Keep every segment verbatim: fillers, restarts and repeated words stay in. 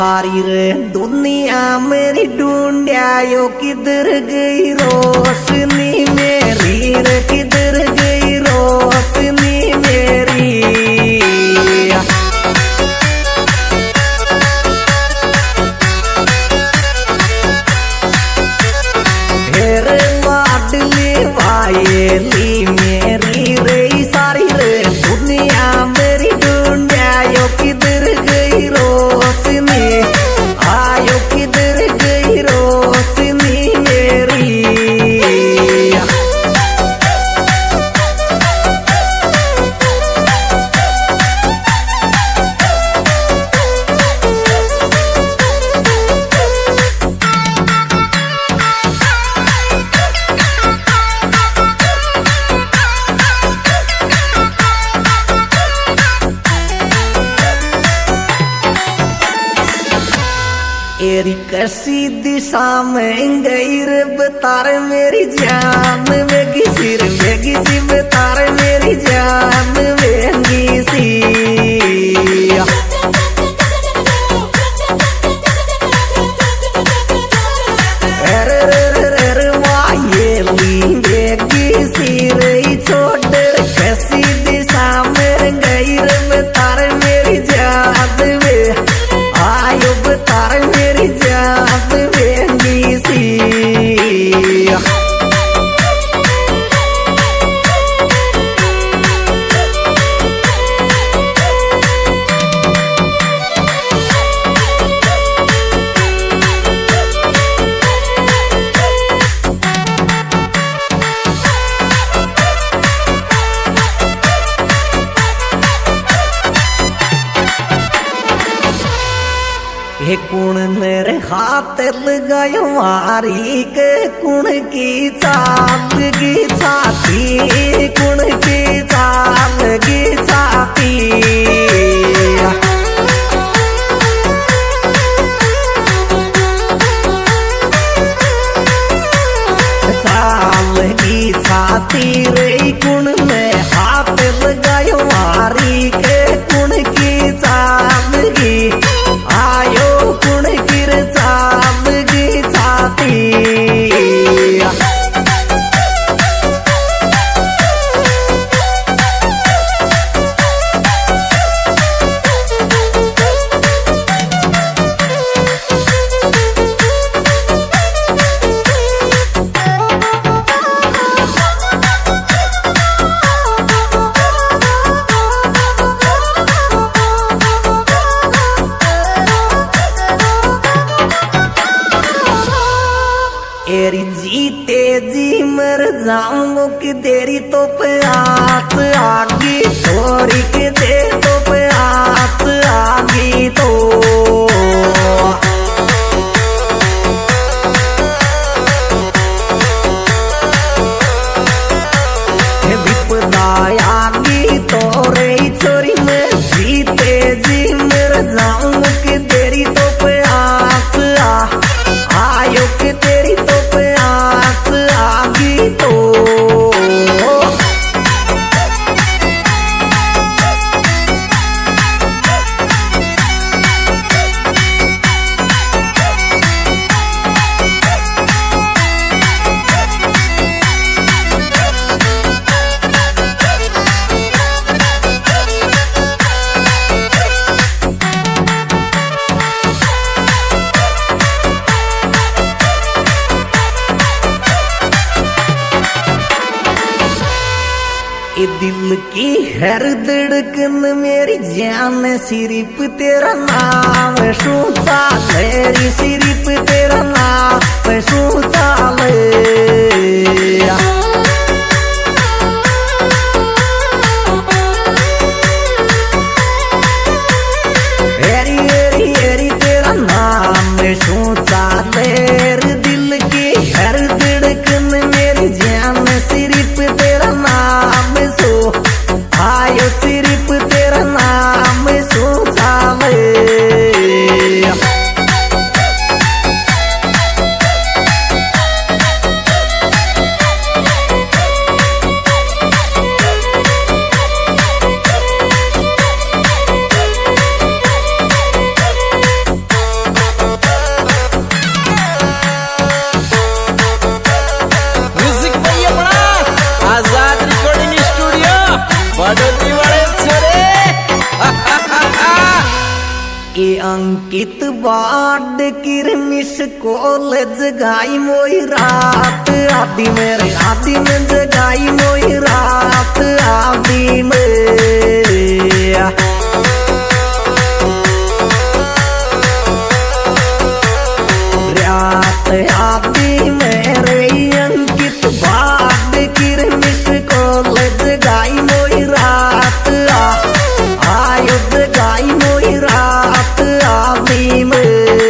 सारी रे दुनिया मेरी ढूंढा यो किधर गई रोशनी मेरी रे किधर गई रोशनी मेरी। हेरे लाडली वायली मेरी रे सारी रे दुनिया मेरी ढूंढा यो किधर गई रोशनी आयो किधर गई रोशनी मेरी। एरी कैसी दिशा में गई रे बतार मेरी जान वेगी सिर वेगी सी बतार मेरी जान वेगी सी। अरे रे रे रे रे वायली वेगी सी रे छोड़ कैसी दिशा में गई रे बतार मेरी जान वे आयो बतार मेरी जान वेगी सी। हे कुण मेरे हाथ लगायो मारी के कुण की चाल की छाती कुण की चाल की छाती। चाल की छाती रे कुण में हाथ लगायो मारी के कुण की चाल की आयो कुण गिर चाल की छाती। एरी जीते जी मर जाऊंगो कि तेरी तो प्यास आगी थोड़ी के दे तो प्यास आगी तो। विपदा आगी तो रे छोरी में जीते जी मर जाऊंगो कि तेरी तो प्यास आ आयो कि तेरी तो प्यास आगी तो। ये दिल की हर धड़कन मेरी जान सिर्फ तेरा नाम सोचा मेरी सिर्फ तेरा नाम सोचा ले। एरी एरी एरी तेरा नाम सोचा ले दिल की हर धड़कन मेरी जान सिर्फ तेरा नाम सो आयो सिर्फ तेरा नाम सोचा ले। अंकित बाड किरमिश कॉलेज जगाई मोई रात आदि मेरे आदि में जगाई मोई रात आदि में रात आदि मेरे अंकित बाड किरमिश कॉलेज जगाई मोई रात आयो जगाई मोई रात आदि में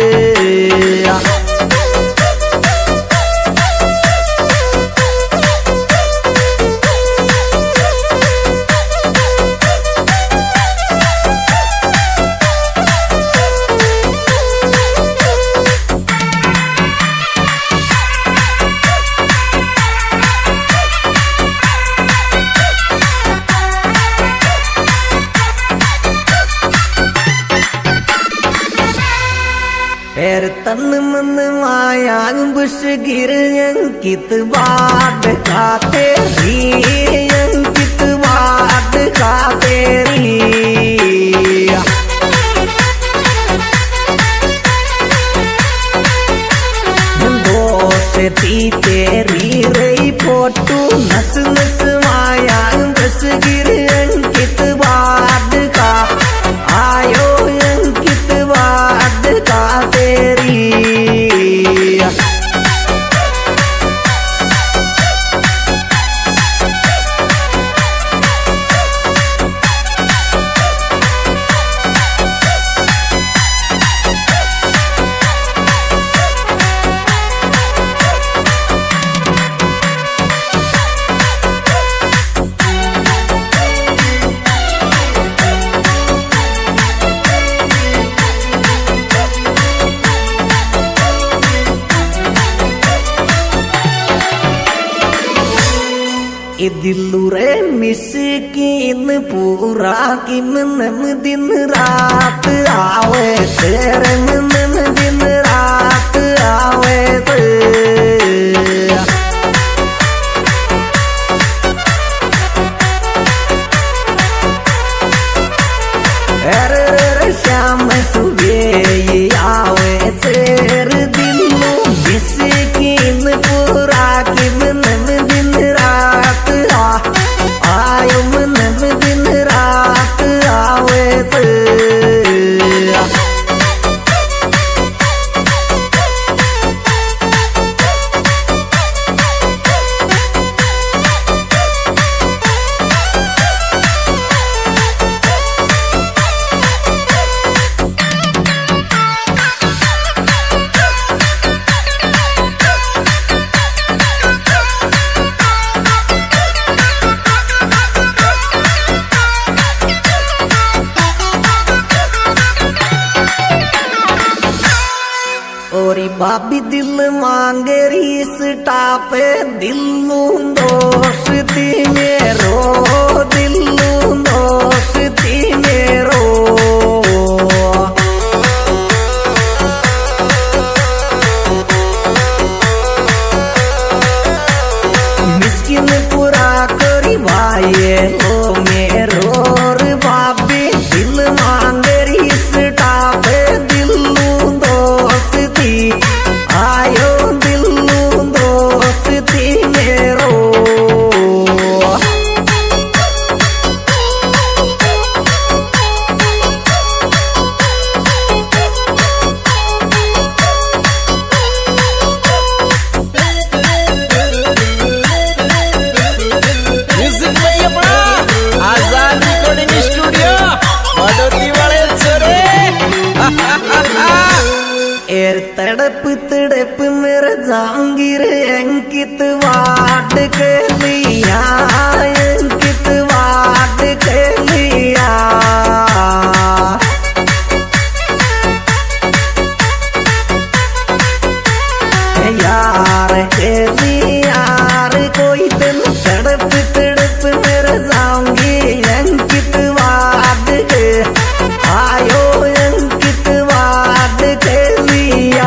फिर तन मन माया बुश गिर अंकित बाड खाते री अंकित बाड खाते री दोस्ती तेरी रही फोटो नस नस माया बुश गिर अंकित बाड का आयो अंकित बाड का तेरी दिल्लू रे मिस्किन पूरा किन नम दिन रात आवे तेरे नम दिन रात आवे अरे श्याम सुबह आवे तेरे दिल्लू मिस्किन पूरा किन नम दिन रात आयो मन दिन रात आवे भाभी दिल मांगे रीस टापे दिल्लू दोस्ती मेरो दिल्लू दोस्ती मेरो मिस्किन पूरा करी भाई लो मेरो भाभी दिल मांगे रीस टापे दिल्लू दोस्ती आयो दिल्लू दोस्ती मेरो म्यूजिक भैया बड़ा आजाद रिकॉर्डिंग स्टूडियो बड़ोती वाले छोरे एर तड़प तड़प मेरा जांगीर अंकित वाट के लिया अंकित वाट के लिया यार के यार कोई दिन तड़प तड़प मेरा जाऊंगी अंकित वाट के आयो अंकित वाट के लिया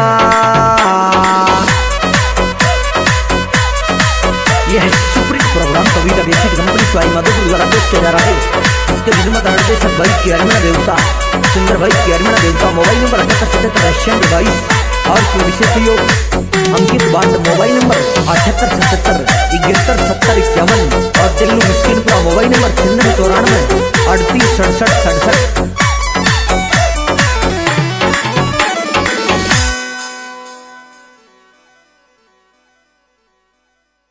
यह सुप्रीम प्रोग्राम कविता देशी कंपनी स्वाई मधुपुर द्वारा पेश किया जा रहा है। के विनमत हृदय भाई केरमिना देवता सुंदर भाई केरमिना देवता मोबाइल नंबर अठहत्तर सतहत्तर रशियन बाईस और पुलिस सहयोग अंकित बांड मोबाइल नंबर अठहत्तर सतहत्तर इकहत्तर सत्तर इक्यावन और दिल्लू मिस्किनपुरा मोबाइल नंबर छिहत्तर चौरानवे अड़तीस सड़सठ सड़सठ।